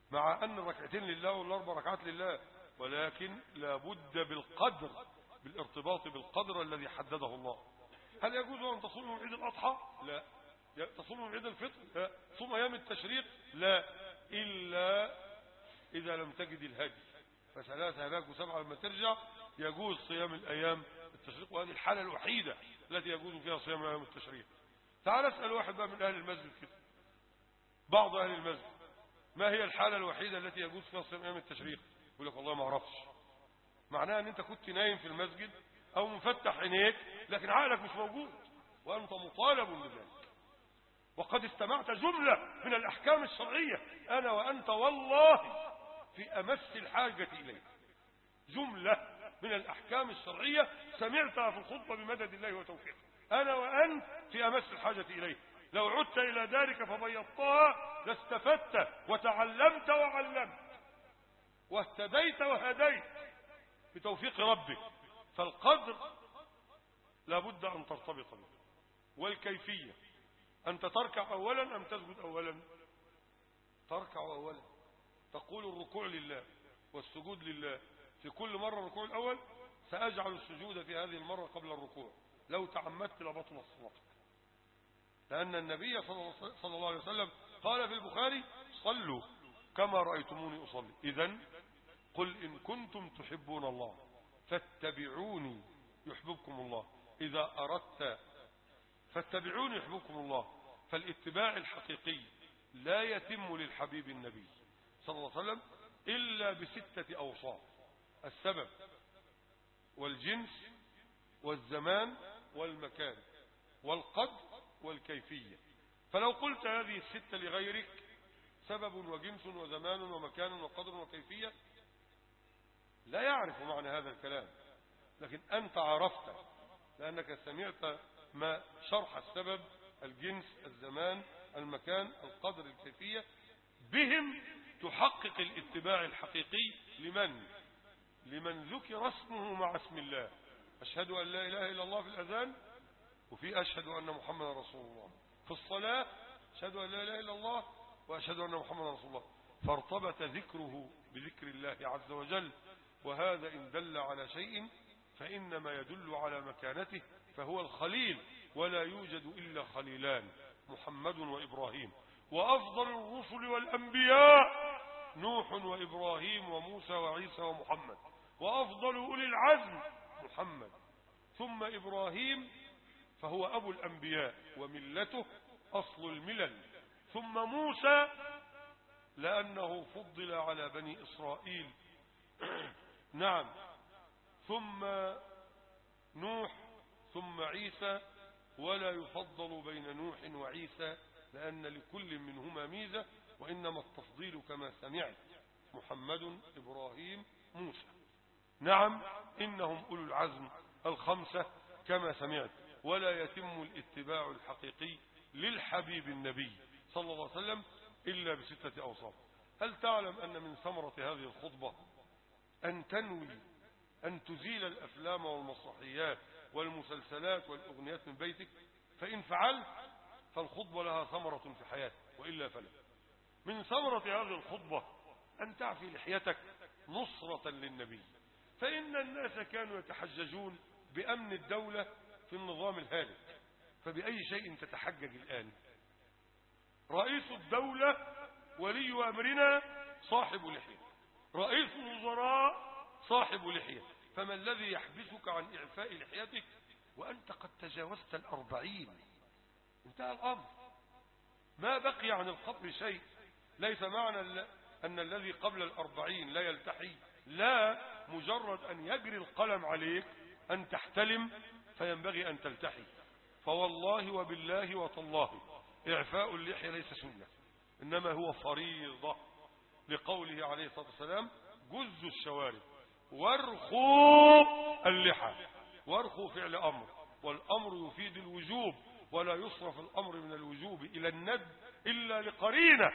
مع أن الركعتين لله والأربع ركعات لله، ولكن لابد بالقدر، بالارتباط بالقدر الذي حدده الله. هل يجوز أن تصوم من عيد الأضحى؟ لا. تصوم من عيد الفطر؟ لا. تصوم أيام التشريق؟ لا، إلا إذا لم تجد الهدي، فثلاثة هناك وسبعة لما ترجع يجوز صيام الأيام التشريق، وهذه الحالة الوحيدة التي يجوز فيها صيام أيام التشريق. تعال اسأل واحد بقى من أهل المسجد كده، بعض أهل المسجد، ما هي الحالة الوحيدة التي يجوز فيها صيام أيام التشريق؟ يقول لك والله ما أعرفش. معناها أن أنت كنت نايم في المسجد أو مفتح عينيك لكن عقلك مش موجود، وأنت مطالب بذلك. وقد استمعت جملة من الأحكام الشرعية أنا وأنت والله في أمس الحاجة إليه، جملة من الأحكام الشرعية سمعتها في الخطبة بمدد الله وتوفيقه، أنا وأنت في أمس الحاجة إليه. لو عدت إلى دارك فبيضتها لاستفدت وتعلمت وعلمت واهتديت وهديت بتوفيق ربك. فالقدر لابد أن ترتبط به، والكيفية أنت تركع أولا أم تسجد أولا؟ تركع أولا، تقول الركوع لله والسجود لله في كل مرة. الركوع الأول سأجعل السجود في هذه المرة قبل الركوع، لو تعمدت لبطل الصلاة، لأن النبي صلى الله عليه وسلم قال في البخاري صلوا كما رأيتموني أصلي. إذن قل إن كنتم تحبون الله فاتبعوني يحببكم الله. إذا أردت فاتبعوني يحببكم الله. فالاتباع الحقيقي لا يتم للحبيب النبي صلى الله عليه وسلم إلا بستة أوصاف: السبب والجنس والزمان والمكان والقدر والكيفية. فلو قلت هذه الستة لغيرك، سبب وجنس وزمان ومكان وقدر وكيفية، لا يعرف معنى هذا الكلام، لكن أنت عرفت لأنك سمعت ما شرح السبب، الجنس، الزمان، المكان، القدر، الكيفية. بهم تحقق الاتباع الحقيقي لمن؟ لمن ذكر اسمه مع اسم الله. أشهد أن لا إله إلا الله في الأذان، وفي أشهد أن محمد رسول الله. في الصلاة أشهد أن لا إله إلا الله وأشهد أن محمد رسول الله. فارتبط ذكره بذكر الله عز وجل، وهذا إن دل على شيء فإنما يدل على مكانته، فهو الخليل، ولا يوجد إلا خليلان، محمد وإبراهيم. وأفضل الرسل والأنبياء نوح وإبراهيم وموسى وعيسى ومحمد. وأفضل أولي العزم محمد، ثم إبراهيم فهو أبو الأنبياء وملته أصل الملل، ثم موسى لأنه فضل على بني إسرائيل نعم، ثم نوح، ثم عيسى، ولا يفضل بين نوح وعيسى لأن لكل منهما ميزة، وإنما التفضيل كما سمعت محمد، إبراهيم، موسى. نعم، إنهم أولو العزم الخمسة كما سمعت. ولا يتم الاتباع الحقيقي للحبيب النبي صلى الله عليه وسلم إلا بستة أوصاف. هل تعلم أن من ثمرة هذه الخطبة أن تنوي أن تزيل الأفلام والمسرحيات والمسلسلات والأغنيات من بيتك؟ فإن فعلت فالخطبة لها ثمرة في حياتك، وإلا فلا. من ثمرة هذه الخطبة أن تعفي لحيتك نصرة للنبي، فإن الناس كانوا يتحججون بأمن الدولة في النظام الهالك، فبأي شيء تتحجج الآن؟ رئيس الدولة ولي أمرنا صاحب لحية، رئيس الوزراء صاحب لحية، فما الذي يحبسك عن إعفاء لحيتك وأنت قد تجاوزت الأربعين؟ انتهى الأمر، ما بقي عن القبر شيء. ليس معنى أن الذي قبل الأربعين لا يلتحي، لا، مجرد أن يجري القلم عليك أن تحتلم فينبغي أن تلتحي. فوالله وبالله وتالله إعفاء اللحية ليس سنة، إنما هو فريضة، لقوله عليه الصلاة والسلام جزوا الشوارب وارخوا اللحى. وارخوا فعل أمر، والأمر يفيد الوجوب، ولا يصرف الأمر من الوجوب إلى الند إلا لقرينة.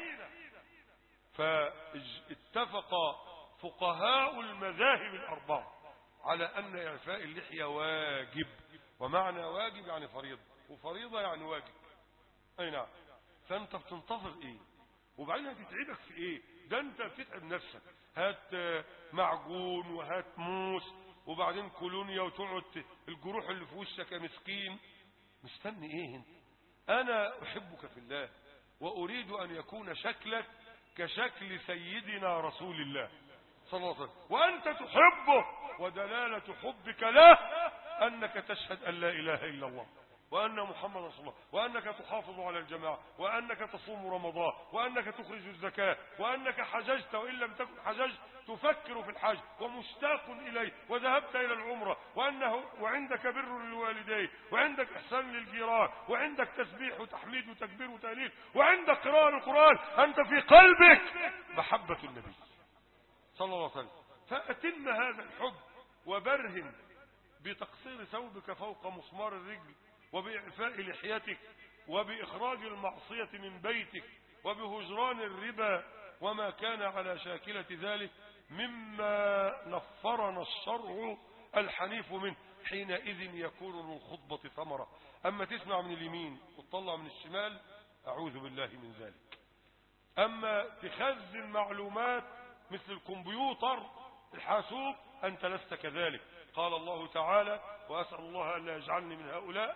فاتفق فقهاء المذاهب الأربعة على أن إعفاء اللحية واجب، ومعنى واجب يعني فريضة، وفريضة يعني واجب. أي نعم. فأنت بتنتظر إيه؟ وبعدين هتتعبك في إيه؟ ده انت بتتعب نفسك. هات معجون وهات موس وبعدين كولونيا وتقعد الجروح اللي في وشك يا مسكين. مستني ايه انت؟ انا احبك في الله واريد ان يكون شكلك كشكل سيدنا رسول الله صلى الله عليه وسلم، وانت تحبه، ودلالة حبك له انك تشهد ان لا اله الا الله وأن محمد رسول الله، وأنك تحافظ على الجماعة، وأنك تصوم رمضان، وأنك تخرج الزكاة، وأنك حججت وإن لم تكن حججت تفكر في الحج ومشتاق إليه، وذهبت إلى العمرة، وأنه وعندك بر للوالدين، وعندك إحسان للجيران، وعندك تسبيح وتحميد وتكبير وتهليل، وعندك قراءة القرآن، أنت في قلبك محبة النبي صلى الله عليه وسلم. فأتم هذا الحب وبرهن بتقصير ثوبك فوق مسمار الرجل، وبإعفاء لحيتك، وبإخراج المعصية من بيتك، وبهجران الربا وما كان على شاكلة ذلك مما نفرنا الشرع الحنيف منه. حينئذ يكون للخطبة ثمرة. أما تسمع من اليمين وتطلع من الشمال أعوذ بالله من ذلك. أما تخزن معلومات مثل الكمبيوتر الحاسوب أنت لست كذلك. قال الله تعالى: وأسأل الله أن لا يجعلني من هؤلاء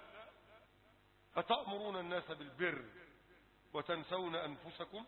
أتأمرون الناس بالبر وتنسون أنفسكم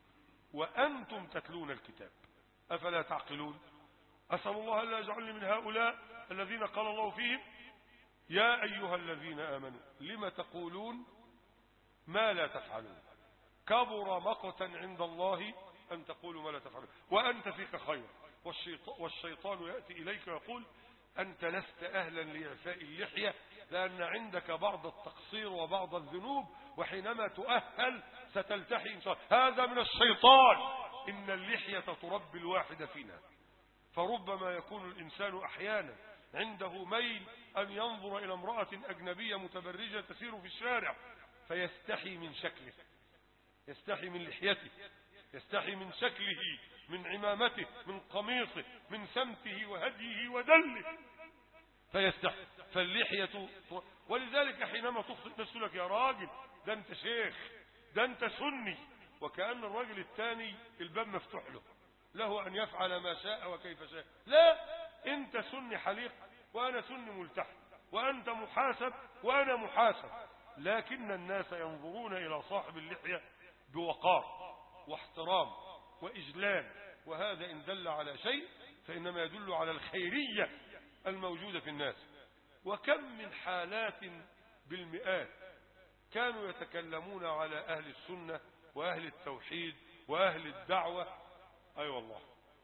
وأنتم تتلون الكتاب أفلا تعقلون. أسأل الله أن لا يجعلني من هؤلاء الذين قال الله فيهم: يا أيها الذين آمنوا لم تقولون ما لا تفعلون كبر مقتا عند الله أن تقولوا ما لا تفعلون وأنت فيك خير. والشيطان يأتي إليك ويقول: أنت لست أهلا لإعفاء اللحية لأن عندك بعض التقصير وبعض الذنوب، وحينما تؤهل ستلتحي إن شاء الله. هذا من الشيطان. إن اللحية تربي الواحد فينا، فربما يكون الإنسان أحيانا عنده ميل أن ينظر إلى امرأة أجنبية متبرجة تسير في الشارع فيستحي من شكله، يستحي من لحيته، يستحي من شكله، من عمامته، من قميصه، من سمته وهديه ودله، فيستحي. فاللحية، ولذلك حينما تخطئ نفسه لك: يا راجل ده انت شيخ، ده انت سني، وكأن الراجل الثاني الباب مفتوح له له أن يفعل ما شاء وكيف شاء. لا، انت سني حليق وأنا سني ملتحي، وأنت محاسب وأنا محاسب، لكن الناس ينظرون إلى صاحب اللحية بوقار واحترام وإجلال، وهذا إن دل على شيء فإنما يدل على الخيرية الموجودة في الناس. وكم من حالات بالمئات كانوا يتكلمون على أهل السنة وأهل التوحيد وأهل الدعوة، أي أيوة والله،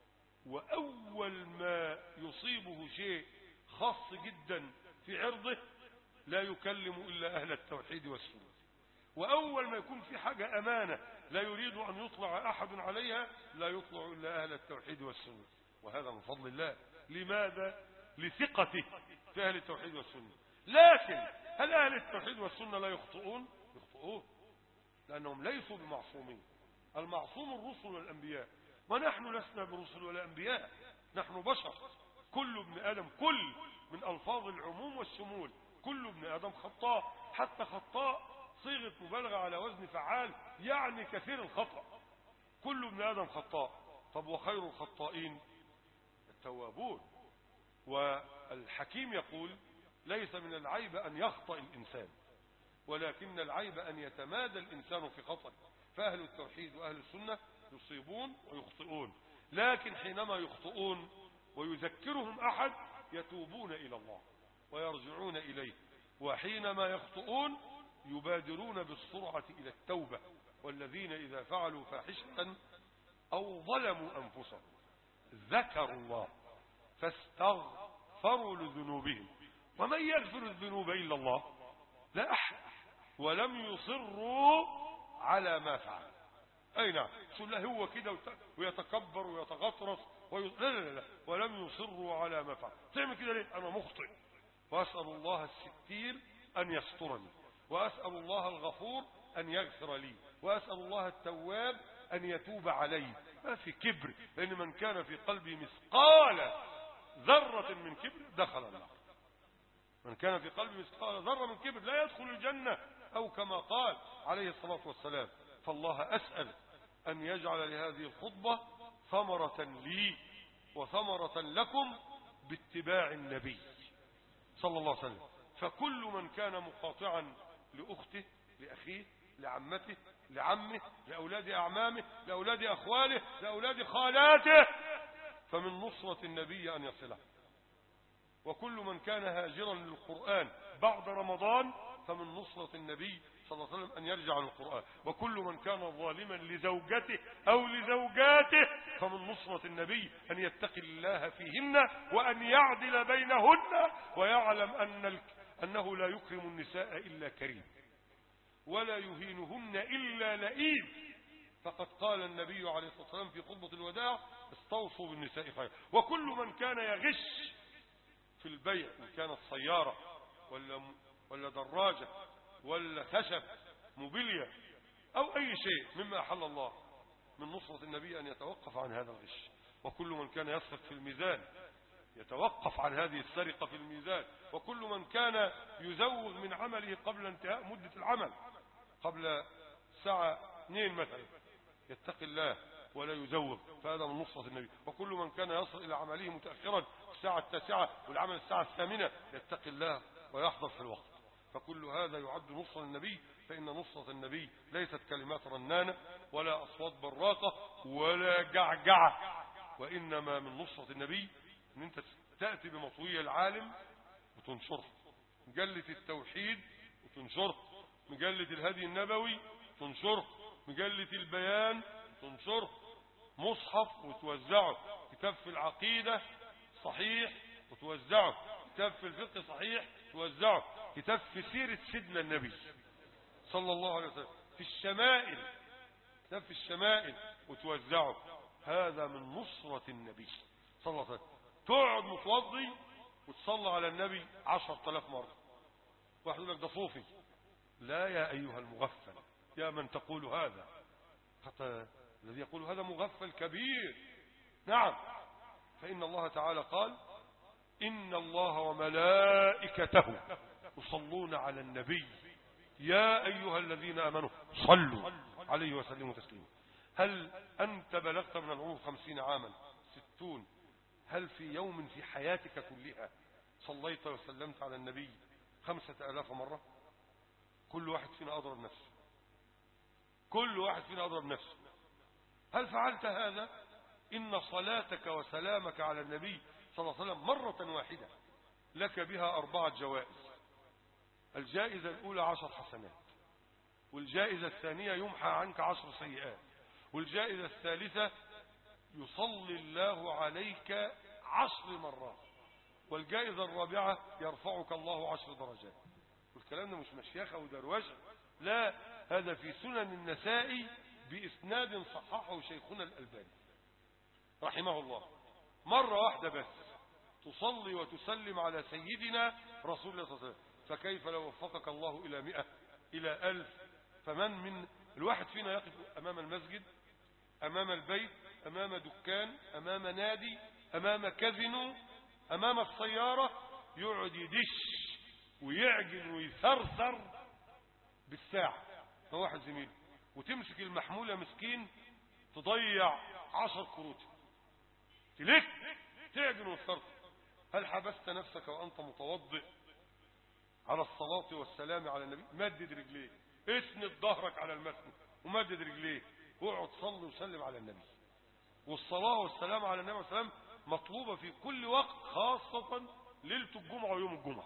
وأول ما يصيبه شيء خاص جدا في عرضه لا يكلم إلا أهل التوحيد والسنة، وأول ما يكون في حاجة أمانة لا يريد أن يطلع أحد عليها لا يطلع إلا أهل التوحيد والسنة، وهذا من فضل الله. لماذا؟ لثقته في أهل التوحيد والسنة. لكن هل أهل التوحيد والسنة لا يخطئون؟ يخطئون، لأنهم ليسوا بمعصومين. المعصوم الرسل والأنبياء، ونحن لسنا برسل ولا أنبياء، نحن بشر. كل ابن آدم، كل من ألفاظ العموم والشمول، كل ابن آدم خطاء. حتى خطاء صيغة مبالغة على وزن فعال، يعني كثير الخطأ. كل ابن آدم خطاء. طب وخير الخطائين التوابون. والحكيم يقول: ليس من العيب أن يخطئ الإنسان، ولكن العيب أن يتمادى الإنسان في خطأ. فأهل التوحيد وأهل السنة يصيبون ويخطئون، لكن حينما يخطئون ويذكرهم أحد يتوبون إلى الله ويرجعون إليه، وحينما يخطئون يبادرون بالسرعة إلى التوبة. والذين إذا فعلوا فاحشة أو ظلموا أنفسهم ذكروا الله فاستغفروا لذنوبهم ومن يغفر الذنوب إلا الله لا أحد ولم يصروا على ما فعل. أي نعم، شو الله هو كده ويتكبر ويتغطرس وي... لا لا لا ولم يصروا على ما فعل. تعمل كده ليه؟ أنا مخطئ، وأسأل الله الستير أن يسترني، وأسأل الله الغفور أن يغفر لي، وأسأل الله التواب أن يتوب علي. ما في كبر، لأن من كان في قلبه مثقال ذرة من كبر دخل النار. من كان في قلبه مثقال ذرة من كبر لا يدخل الجنة، أو كما قال عليه الصلاة والسلام. فالله أسأل أن يجعل لهذه الخطبة ثمرة لي وثمرة لكم باتباع النبي صلى الله عليه وسلم. فكل من كان مقاطعا لأخته لأخيه لعمته لعمه لأولاد أعمامه لأولاد أخواله لأولاد خالاته فمن نصرة النبي أن يصله. وكل من كان هاجرا للقرآن بعد رمضان فمن نصرة النبي صلى الله عليه وسلم أن يرجع للقرآن. وكل من كان ظالما لزوجته أو لزوجاته فمن نصرة النبي أن يتقي الله فيهن وأن يعدل بينهن ويعلم أن أنه لا يكرم النساء إلا كريم ولا يهينهن إلا لئيم. فقد قال النبي عليه الصلاة والسلام في خطبة الوداع استوصوا بالنساء خيرا. وكل من كان يغش في البيع إن كانت سيارة ولا ولا دراجة ولا خشب موبيليا أو أي شيء مما أحل الله من نصرة النبي أن يتوقف عن هذا الغش. وكل من كان يسرق في الميزان يتوقف عن هذه السرقة في الميزان. وكل من كان يزوغ من عمله قبل انتهاء مدة العمل قبل ساعة اثنين مثلا يتقي الله ولا يزوغ فهذا من نصرة النبي. وكل من كان يصل إلى عمله متأخرا في الساعة التاسعة والعمل الساعة الثامنة يتقي الله ويحضر في الوقت. فكل هذا يعد نصر النبي. فإن نصرة النبي ليست كلمات رنانة ولا أصوات براقة ولا جعجعة، وإنما من نصرة النبي أن أنت تأتي بمطوية العالم وتنشره، مجلة التوحيد وتنشره، مجلة الهدي النبوي تنشره، مجلة البيان تنشره، مصحف وتوزعه، كتاب في العقيدة صحيح وتوزعه، كتاب في الفقه صحيح توزعه، كتاب في سيرة سيدنا النبي صلى الله عليه وسلم، في الشمائل كتاب في الشمائل وتوزعه. هذا من نصرة النبي صلى الله عليه وسلم. تقعد متوضي وتصلى على النبي عشر تلاف مرة. واحد يقول لك ده صوفي. لا يا أيها المغفل يا من تقول هذا، حتى الذي يقول هذا مغفل كبير. نعم، فإن الله تعالى قال إن الله وملائكته يصلون على النبي يا أيها الذين آمنوا صلوا عليه وسلموا تسليما. هل أنت بلغت من العمر خمسين عاما ستون، هل في يوم في حياتك كلها صليت وسلمت على النبي خمسة آلاف مرة؟ كل واحد فينا أضرب نفسه، كل واحد فينا أضرب نفسه. هل فعلت هذا؟ إن صلاتك وسلامك على النبي صلى الله عليه وسلم مرة واحدة لك بها أربعة جوائز. الجائزة الأولى عشر حسنات، والجائزة الثانية يمحى عنك عشر سيئات، والجائزة الثالثة يصلي الله عليك عشر مرات، والجائزة الرابعة يرفعك الله عشر درجات. والكلام ده مش مشيخة ودروجة، لا، هذا في سنن النسائي بإسناد صححه شيخنا الألباني رحمه الله. مرة واحدة بس تصلي وتسلم على سيدنا رسول الله صلى الله عليه وسلم، فكيف لو وفقك الله إلى مئة إلى ألف؟ فمن من الواحد فينا يقف أمام المسجد، أمام البيت، أمام دكان، أمام نادي، أمام كازينو، أمام السيارة، يقعد يدش ويعجن ويثرثر بالساعة هو واحد زميله، وتمسك المحمولة مسكين تضيع عشر كروت، تلك تعجن وتثرثر. هل حبست نفسك وأنت متوضئ على الصلاة والسلام على النبي؟ مدد رجليك، اسند ظهرك على المسند ومدد رجليك واقعد صلي وسلم على النبي. والصلاة والسلام على النبي والسلام مطلوبة في كل وقت، خاصة ليلة الجمعة ويوم الجمعة،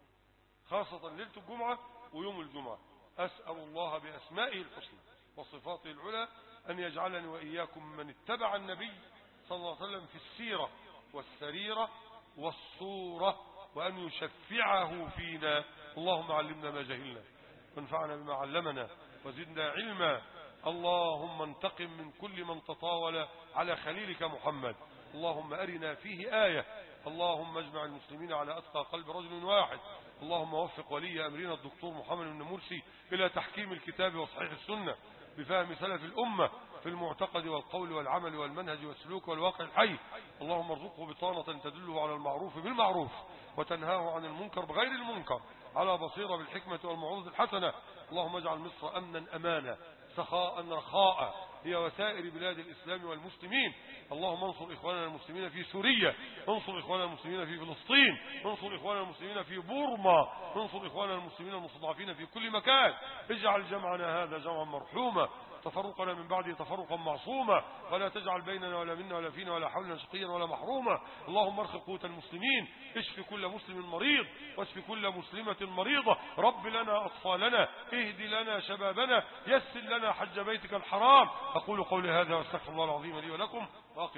خاصة ليلة الجمعة ويوم الجمعة. أسأل الله بأسمائه الحسنى وصفاته العلى أن يجعلني وإياكم من اتبع النبي صلى الله عليه وسلم في السيرة والسريرة والصورة، وأن يشفعه فينا. اللهم علمنا ما جهلنا وانفعنا بما علمنا وزدنا علما. اللهم انتقم من كل من تطاول على خليلك محمد. اللهم أرنا فيه آية. اللهم اجمع المسلمين على أتقى قلب رجل واحد. اللهم وفق ولي أمرنا الدكتور محمد بن مرسي إلى تحكيم الكتاب وصحيح السنة بفهم سلف الأمة في المعتقد والقول والعمل والمنهج والسلوك والواقع الحي. اللهم ارزقه بطانة تدله على المعروف بالمعروف وتنهاه عن المنكر بغير المنكر، على بصيرة بالحكمة والموعظة الحسنة. اللهم اجعل مصر أمنا أمانا، سخاء رخاء، هي وسائر بلاد الإسلام والمسلمين. اللهم انصر إخواننا المسلمين في سوريا، انصر إخواننا المسلمين في فلسطين، انصر إخواننا المسلمين في بورما، انصر إخواننا المسلمين المستضعفين في كل مكان. اجعل جمعنا هذا جمعا مرحوما، تفرقنا من بعده تفرقا معصوما، ولا تجعل بيننا ولا منا ولا فينا ولا حولنا شقيا ولا محروما. اللهم ارخ قوت المسلمين، اشف كل مسلم مريض، واشف كل مسلمة مريضة. رب لنا أطفالنا، اهدي لنا شبابنا، يسر لنا حج بيتك الحرام. أقول قولي هذا واستغفر الله العظيم لي ولكم.